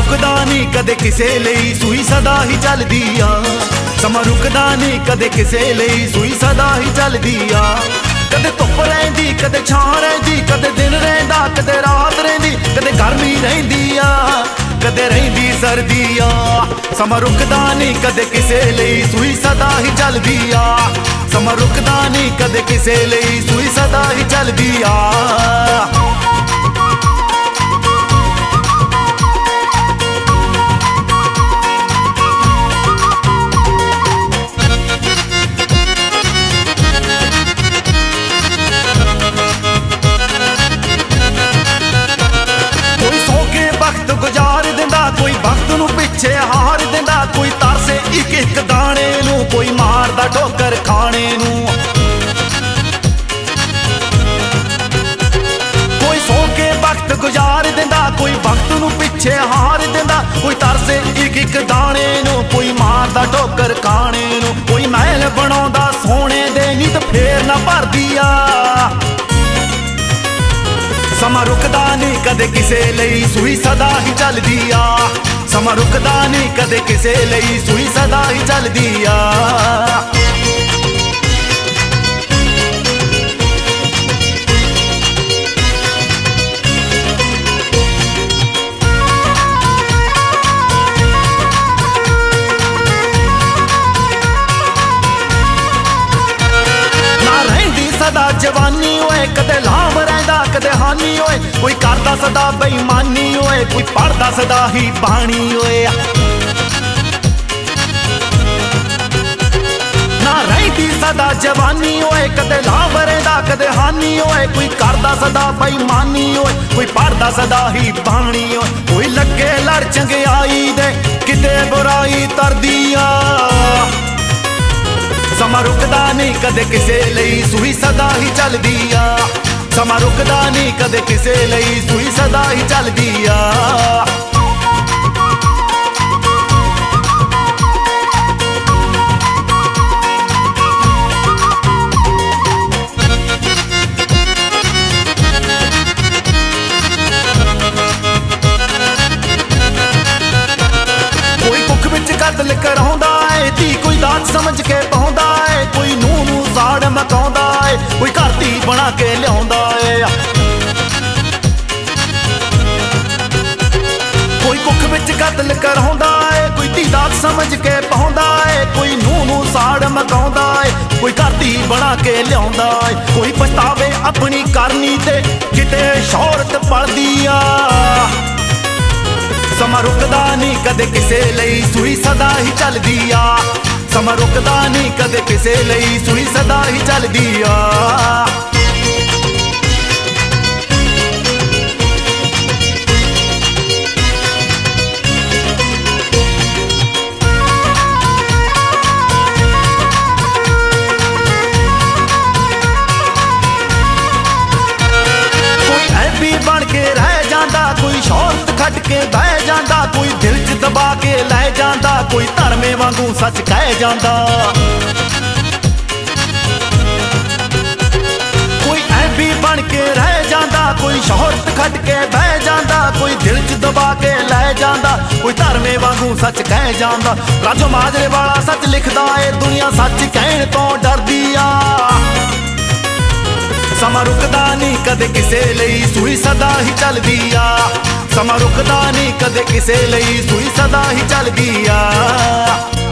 रुकदा नहीं कदे किसे लई सूई सदा ही चलदी आ। समा रुकदा नहीं कदे किसे लई सूई सदा ही चलदी आ। कदे धुप रहिंदी कदे छां रहिंदी, कदे दिन रहिंदा कदे रात रहिंदी, कदे गर्मी रहिंदी आ कदे रहिंदी सर्दी आ। समा रुकदा नहीं कदे किसे लई सूई सदा ही चलदी आ। समा रुकदा नहीं कदे किसे लई सूई सदा ही चलदी आ। कोई वक्त नू पिछे हार दिंदा, कोई तरसे एक एक दाने नू, कोई मारदा ठोकर खाने नू। कोई सो के वक्त गुजार दिंदा, कोई वक्त नू पिछे हार दिंदा, कोई तरसे एक एक दाने नू, कोई मारदा ठोकर खाने नू। कोई महल बनाउंदा सोने दे नी ते फेर ना भरदी आ। समा रुकदा नहीं कदे किसे लई सूई सदा ही चलदी आ। समा रुकदा नहीं कदे किसे लई सूई सदा ही चलदी आ। सदा जवानी होए कदे लाभ रहिंदा कदे हानी होए, कोई करदा सदा बेईमानी होए, कोई पढ़दा सदा ही बाणी होए। ना रहिंदी सदा जवानी होए कदे लाभ रहिंदा कदे हानी होए, कोई करदा सदा बेईमानी होए, कोई पढ़दा सदा ही बाणी होए। कोई लगे लड़ चंगियाई दे किते बुराई तरदी आ। समा रुकदा नहीं कदे किसे लई सूई सदा ही चलदी आ। समा रुकदा नहीं कदे किसे लई सूई सदा ही चलदी आ। कतल कराउंदा है धी कोई दात समझ के पाउंदा है, कोई नूह नू साड़ मकाउंदा है, कोई घर धी बना के लियाउंदा है। कोई कुख विच कतल कराउंदा है, कोई धी दात समझ के पाउंदा है, कोई नूह नू साड़ मकाउंदा है, कोई घर धी बना के लियाउंदा है। कोई पछतावे अपनी करनी ते किते शौहरत पलदी आ। समा रुकदा नहीं कदे किसे लई सूई सदा ही चलदी आ। समा रुकदा नहीं कदे किसे लई सूई सदा ही चलदी आ। बन के रह जांदा, कोई शौहरत खट के बह जांदा, कोई दिल च दबा के लै जांदा, कोई धर्मे वांगू सच कह जांदा। कोई ऐबी बन के रह जांदा, कोई शौहरत खट के बह जांदा, कोई दिल च दबा के लै जांदा, कोई धर्मे वांगू सच कह जांदा। राजो माजरे वाला सच लिखदा ए दुनिया सच कहण तो डरदी आ। समा रुकदा नहीं कदे किसे लई सूई सदा ही चलदी आ। समा रुकदा नहीं कदे किसे लई सूई सदा ही चलदी आ।